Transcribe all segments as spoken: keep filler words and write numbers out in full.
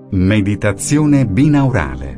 Meditazione binaurale.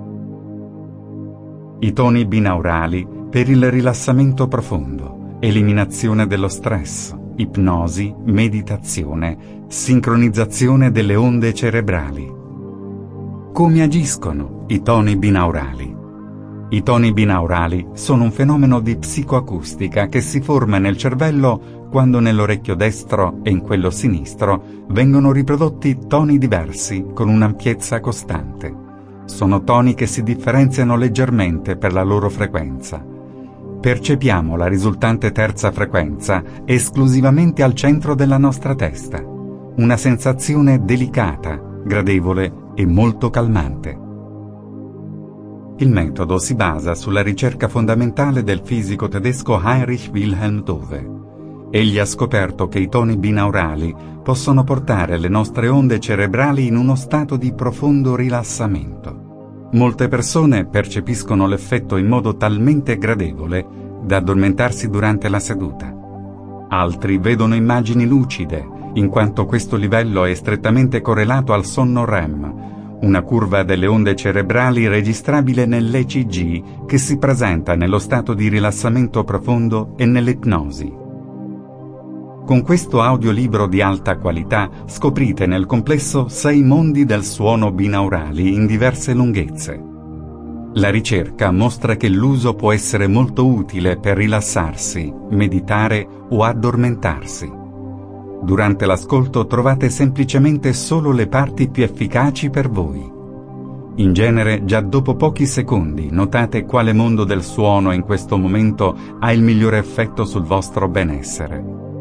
I toni binaurali per il rilassamento profondo, eliminazione dello stress, ipnosi, meditazione, sincronizzazione delle onde cerebrali. Come agiscono i toni binaurali? I toni binaurali sono un fenomeno di psicoacustica che si forma nel cervello quando nell'orecchio destro e in quello sinistro vengono riprodotti toni diversi con un'ampiezza costante. Sono toni che si differenziano leggermente per la loro frequenza. Percepiamo la risultante terza frequenza esclusivamente al centro della nostra testa. Una sensazione delicata, gradevole e molto calmante. Il metodo si basa sulla ricerca fondamentale del fisico tedesco Heinrich Wilhelm Dove. Egli ha scoperto che i toni binaurali possono portare le nostre onde cerebrali in uno stato di profondo rilassamento. Molte persone percepiscono l'effetto in modo talmente gradevole da addormentarsi durante la seduta. Altri vedono immagini lucide, in quanto questo livello è strettamente correlato al sonno R E M, una curva delle onde cerebrali registrabile nell'E C G che si presenta nello stato di rilassamento profondo e nell'ipnosi. Con questo audiolibro di alta qualità scoprite nel complesso sei mondi del suono binaurali in diverse lunghezze. La ricerca mostra che l'uso può essere molto utile per rilassarsi, meditare o addormentarsi. Durante l'ascolto trovate semplicemente solo le parti più efficaci per voi. In genere, già dopo pochi secondi notate quale mondo del suono in questo momento ha il migliore effetto sul vostro benessere.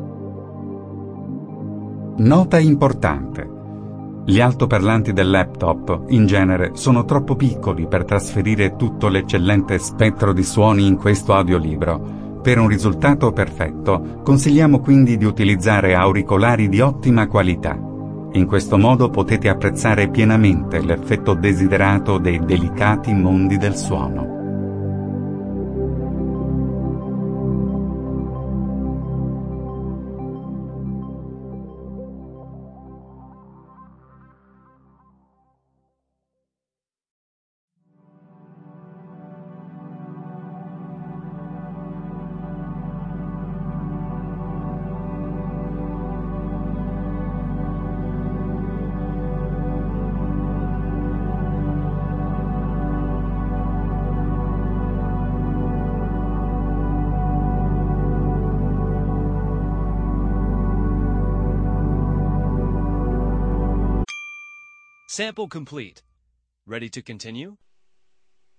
Nota importante. Gli altoparlanti del laptop, in genere, sono troppo piccoli per trasferire tutto l'eccellente spettro di suoni in questo audiolibro. Per un risultato perfetto, consigliamo quindi di utilizzare auricolari di ottima qualità. In questo modo potete apprezzare pienamente l'effetto desiderato dei delicati mondi del suono. Sample complete. Ready to continue?